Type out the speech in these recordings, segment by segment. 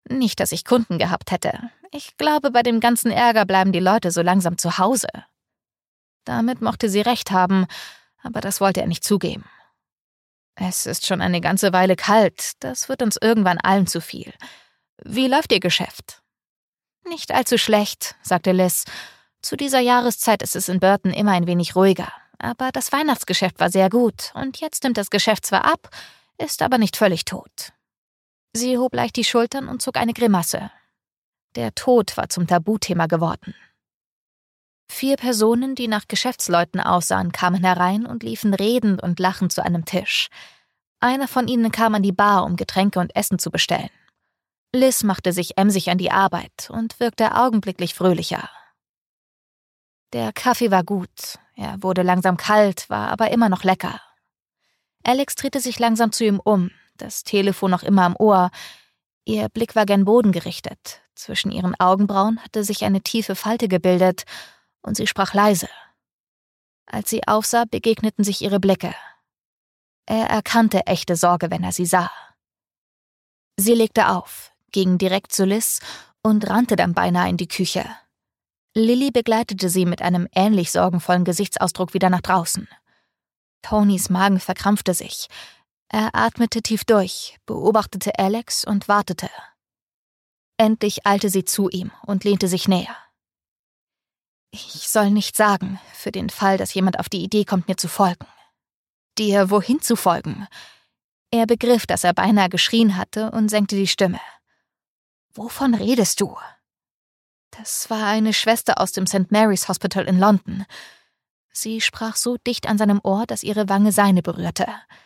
Nicht, dass ich Kunden gehabt hätte. Ich glaube, bei dem ganzen Ärger bleiben die Leute so langsam zu Hause. Damit mochte sie recht haben, aber das wollte er nicht zugeben. Es ist schon eine ganze Weile kalt, das wird uns irgendwann allen zu viel. Wie läuft Ihr Geschäft? Nicht allzu schlecht, sagte Liz. Zu dieser Jahreszeit ist es in Burton immer ein wenig ruhiger. Aber das Weihnachtsgeschäft war sehr gut und jetzt nimmt das Geschäft zwar ab, ist aber nicht völlig tot. Sie hob leicht die Schultern und zog eine Grimasse. Der Tod war zum Tabuthema geworden. 4 Personen, die nach Geschäftsleuten aussahen, kamen herein und liefen redend und lachend zu einem Tisch. Einer von ihnen kam an die Bar, um Getränke und Essen zu bestellen. Liz machte sich emsig an die Arbeit und wirkte augenblicklich fröhlicher. Der Kaffee war gut, er wurde langsam kalt, war aber immer noch lecker. Alex drehte sich langsam zu ihm um, das Telefon noch immer am Ohr. Ihr Blick war gen Boden gerichtet. Zwischen ihren Augenbrauen hatte sich eine tiefe Falte gebildet und sie sprach leise. Als sie aufsah, begegneten sich ihre Blicke. Er erkannte echte Sorge, wenn er sie sah. Sie legte auf, ging direkt zu Liz und rannte dann beinahe in die Küche. Lily begleitete sie mit einem ähnlich sorgenvollen Gesichtsausdruck wieder nach draußen. Tonys Magen verkrampfte sich. Er atmete tief durch, beobachtete Alex und wartete. Endlich eilte sie zu ihm und lehnte sich näher. Ich soll nichts sagen, für den Fall, dass jemand auf die Idee kommt, mir zu folgen. Dir wohin zu folgen? Er begriff, dass er beinahe geschrien hatte und senkte die Stimme. Wovon redest du? Das war eine Schwester aus dem St. Mary's Hospital in London. Sie sprach so dicht an seinem Ohr, dass ihre Wange seine berührte.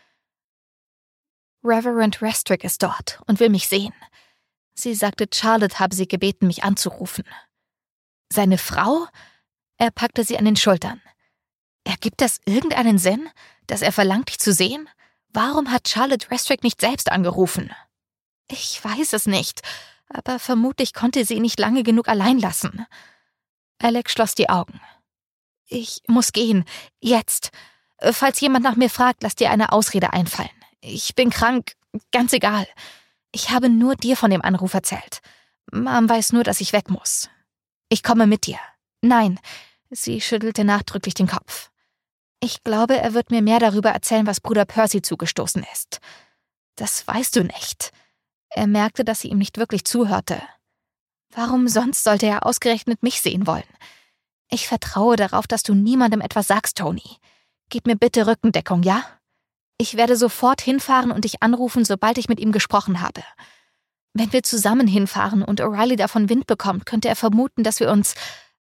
Reverend Restrick ist dort und will mich sehen. Sie sagte, Charlotte habe sie gebeten, mich anzurufen. Seine Frau? Er packte sie an den Schultern. Ergibt das irgendeinen Sinn, dass er verlangt, dich zu sehen? Warum hat Charlotte Restrick nicht selbst angerufen? Ich weiß es nicht, aber vermutlich konnte sie ihn nicht lange genug allein lassen. Alex schloss die Augen. Ich muss gehen, jetzt. Falls jemand nach mir fragt, lass dir eine Ausrede einfallen. Ich bin krank, ganz egal. Ich habe nur dir von dem Anruf erzählt. Mom weiß nur, dass ich weg muss. Ich komme mit dir. Nein, sie schüttelte nachdrücklich den Kopf. Ich glaube, er wird mir mehr darüber erzählen, was Bruder Percy zugestoßen ist. Das weißt du nicht. Er merkte, dass sie ihm nicht wirklich zuhörte. Warum sonst sollte er ausgerechnet mich sehen wollen? Ich vertraue darauf, dass du niemandem etwas sagst, Tony. Gib mir bitte Rückendeckung, ja? Ich werde sofort hinfahren und dich anrufen, sobald ich mit ihm gesprochen habe. Wenn wir zusammen hinfahren und O'Reilly davon Wind bekommt, könnte er vermuten, dass wir uns